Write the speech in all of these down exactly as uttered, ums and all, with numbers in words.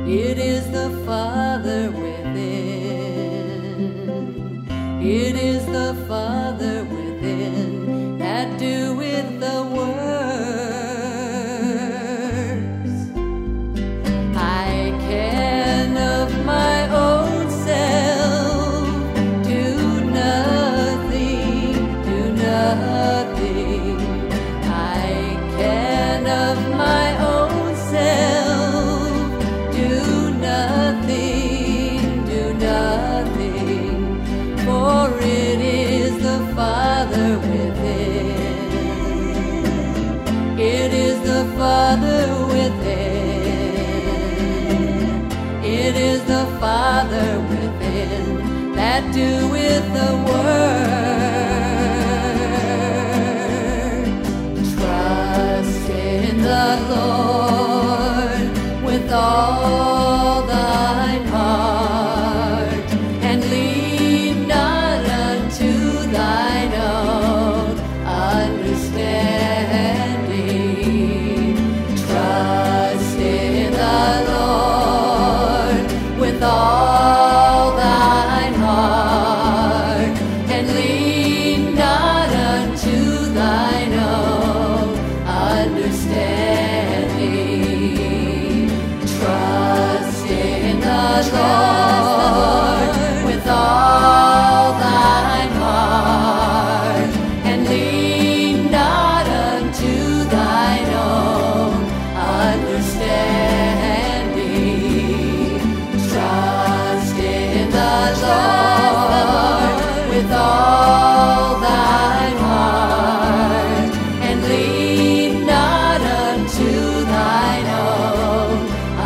It is the Father within. It is the Father within that doeth the works. I can of my own self do nothing, do nothing. I can of my own self do nothing, do nothing. For it is the Father within. It is the Father within. It is the Father within that doeth the work. Trust in the Lord with all thine heart, and lean not unto thine own understanding. Trust in the Lord with all thine heart, and lean not unto thine own understanding. Trust in the Lord with all thine heart, and lean not unto thine own understanding. Trust in the Lord with all thine heart, and lean not unto thine own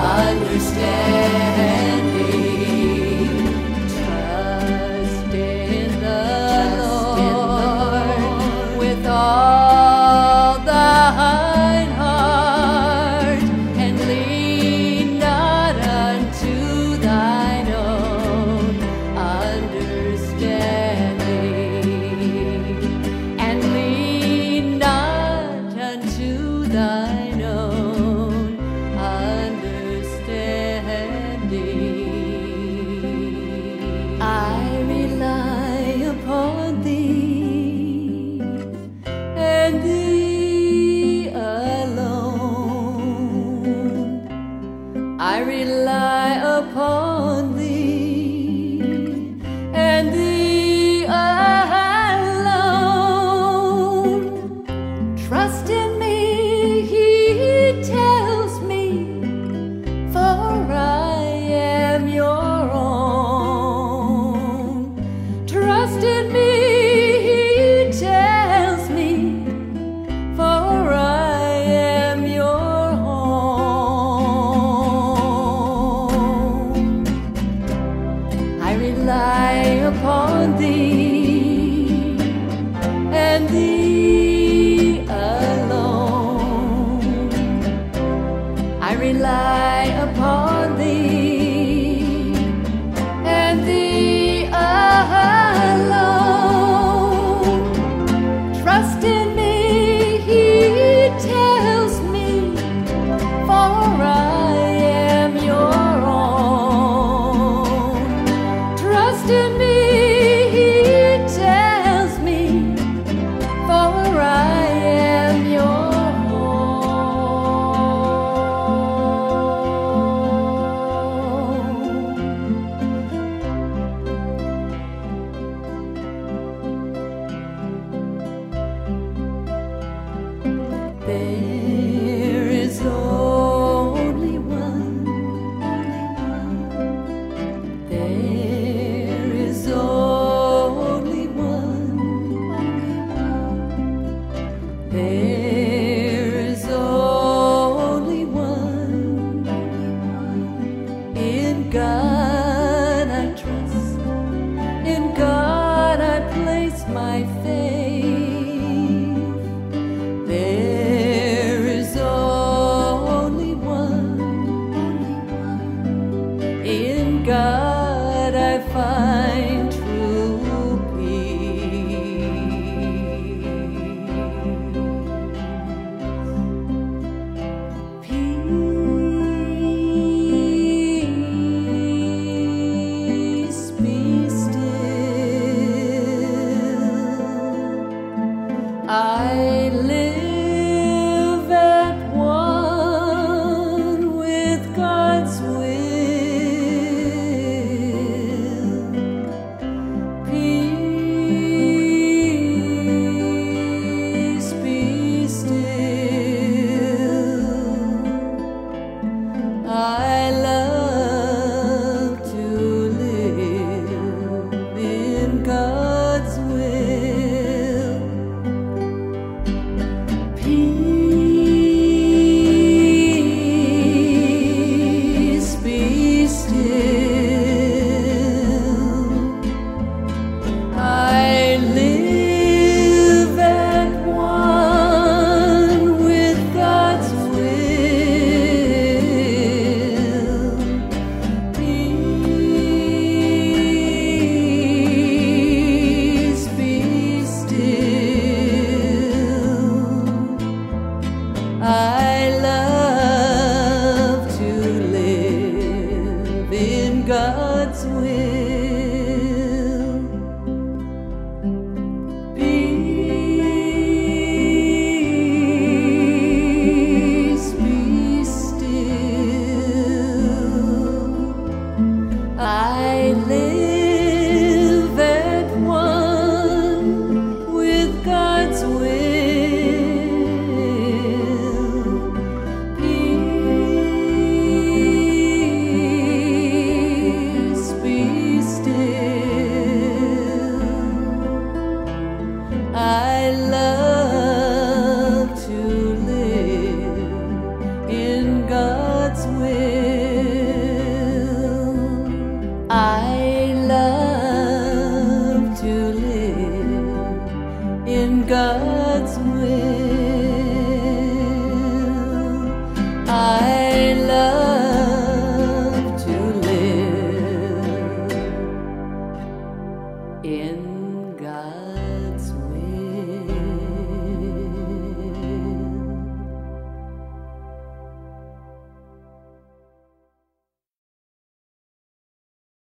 understanding. Trust in the Lord with all thine heart, and lean not unto thine own understanding. And lean not unto thine own understanding. I rely upon thee, and thee alone. I rely upon thee, and thee alone. Trust in me, he tells me, for I am your own. Trust in me, he tells me, for I am your own. I rely upon thee, and thee alone. I rely upon thee, and thee alone. Trust in me, he tells me, for I am your own. Trust in me, he tells me, for I am your own. There is only one. There is only one. There is only one. In God I trust. In God I place my faith. There is only one. In God I find true peace. Peace. God's will. Peace, be still. I